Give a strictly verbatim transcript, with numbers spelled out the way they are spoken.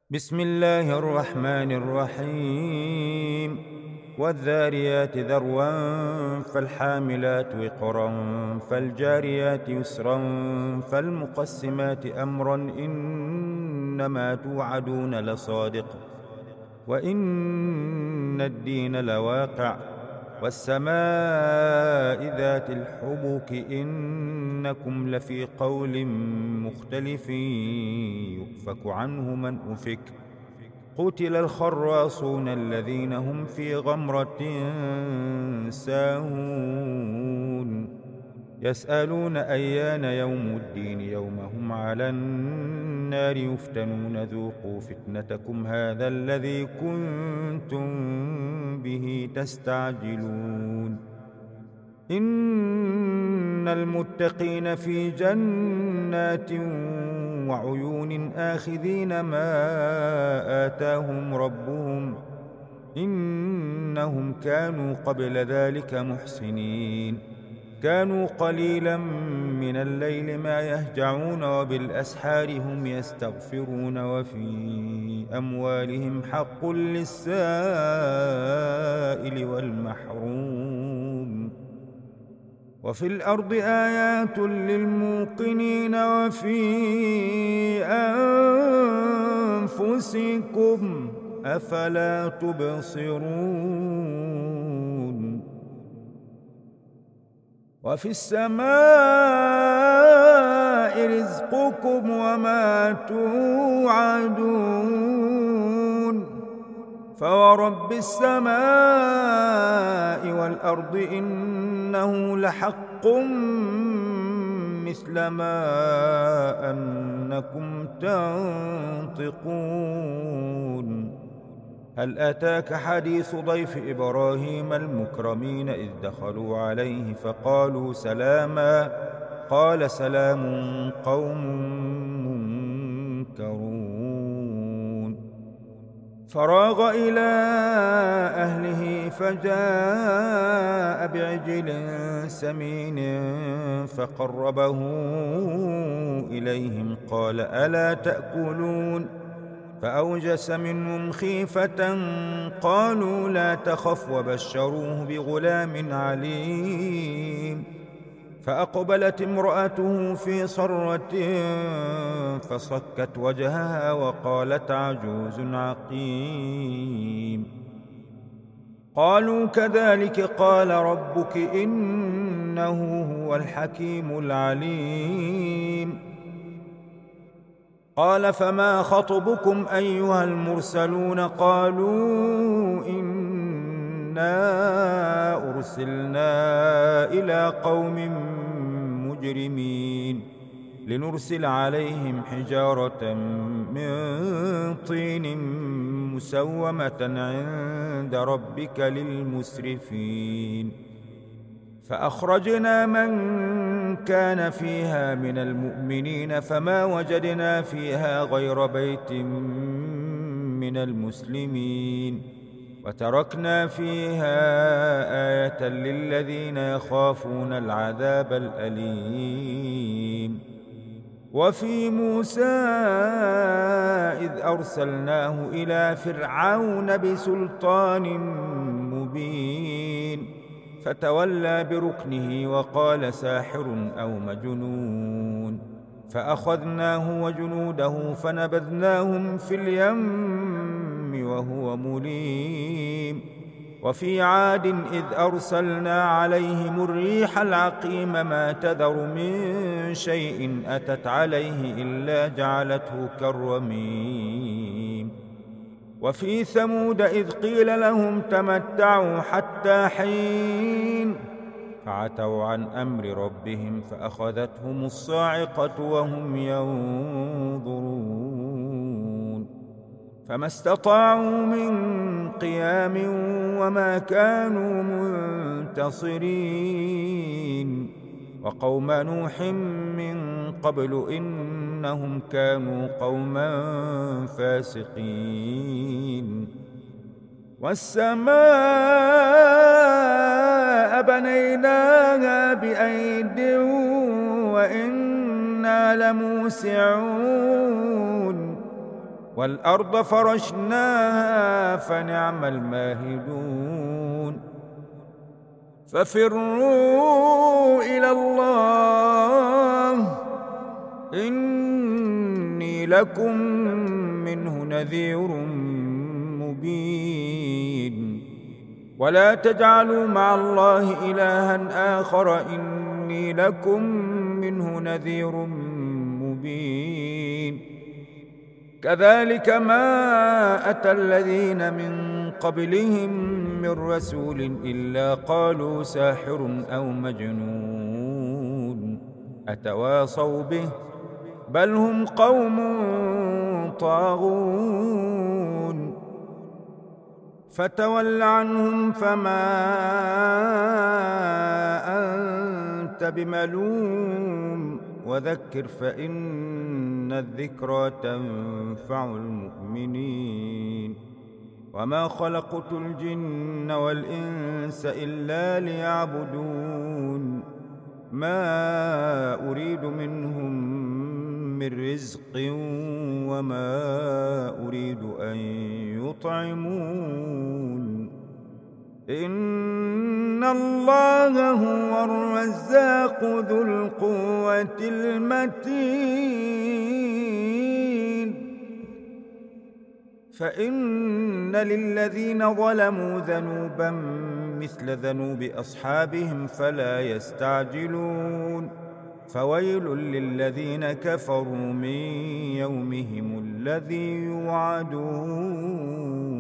بسم الله الرحمن الرحيم والذاريات ذروا فالحاملات وقرا فالجاريات يسرا فالمقسمات أمرا إنما توعدون لصادق وإن الدين لواقع والسماء ذات الحبك إنكم لفي قول مختلف يؤفك عنه من أفك قتل الخراصون الذين هم في غمرة ساهون يسألون أيان يوم الدين يوم هم على النار يفتنون ذوقوا فتنتكم هذا الذي كنتم به تستعجلون إن المتقين في جنات وعيون آخذين ما آتاهم ربهم إنهم كانوا قبل ذلك محسنين كانوا قليلا من الليل ما يهجعون وبالأسحار هم يستغفرون وفي أموالهم حق للسائل والمحروم وفي الأرض آيات للموقنين وفي أنفسكم أفلا تبصرون وفي السماء رزقكم وما توعدون فورب السماء والأرض إنه لحق مثل ما أنكم تنطقون هل أتاك حديث ضيف إبراهيم المكرمين إذ دخلوا عليه فقالوا سلاما قال سلام قوم منكرون فراغ إلى أهله فجاء بعجل سمين فقربه إليهم قال ألا تأكلون فأوجس منهم خيفة قالوا لا تخف وبشروه بغلام عليم فأقبلت امرأته في صرة فصكت وجهها وقالت عجوز عقيم قالوا كذلك قال ربك إنه هو الحكيم العليم قال فما خطبكم أيها المرسلون قالوا إنا أرسلنا إلى قوم مجرمين لنرسل عليهم حجارة من طين مسومة عند ربك للمسرفين فأخرجنا من كان فيها من المؤمنين فما وجدنا فيها غير بيت من المسلمين وتركنا فيها آية للذين يخافون العذاب الأليم وفي موسى إذ أرسلناه إلى فرعون بسلطان مبين فتولى بركنه وقال ساحر أو مجنون فأخذناه وجنوده فنبذناهم في اليم وهو مليم وفي عاد إذ أرسلنا عليهم الريح العقيم ما تذر من شيء أتت عليه إلا جعلته كالرميم وفي ثمود إذ قيل لهم تمتعوا حتى حين فعتوا عن أمر ربهم فأخذتهم الصاعقة وهم ينظرون فما استطاعوا من قيام وما كانوا منتصرين وقوم نوح من قبل إنهم كانوا قوما فاسقين والسماء بنيناها بأيد وإنا لموسعون والأرض فرشناها فنعم الماهدون ففروا إلى الله إني لكم منه نذير مبين ولا تجعلوا مع الله إلها آخر إني لكم منه نذير مبين كذلك ما أتى الذين من قبلهم من رسول إلا قالوا ساحر أو مجنون أتواصوا به بل هم قوم طاغون فتول عنهم فما أنت بملوم وذكر فإن الذكرى تنفع المؤمنين وما خلقت الجن والإنس إلا ليعبدون ما أريد منهم من رزق وما أريد أن يطعمون إن الله هو الرزاق ذو القوة المتين فإن للذين ظلموا ذنوبا مثل ذنوب أصحابهم فلا يستعجلون فويل للذين كفروا من يومهم الذي يوعدون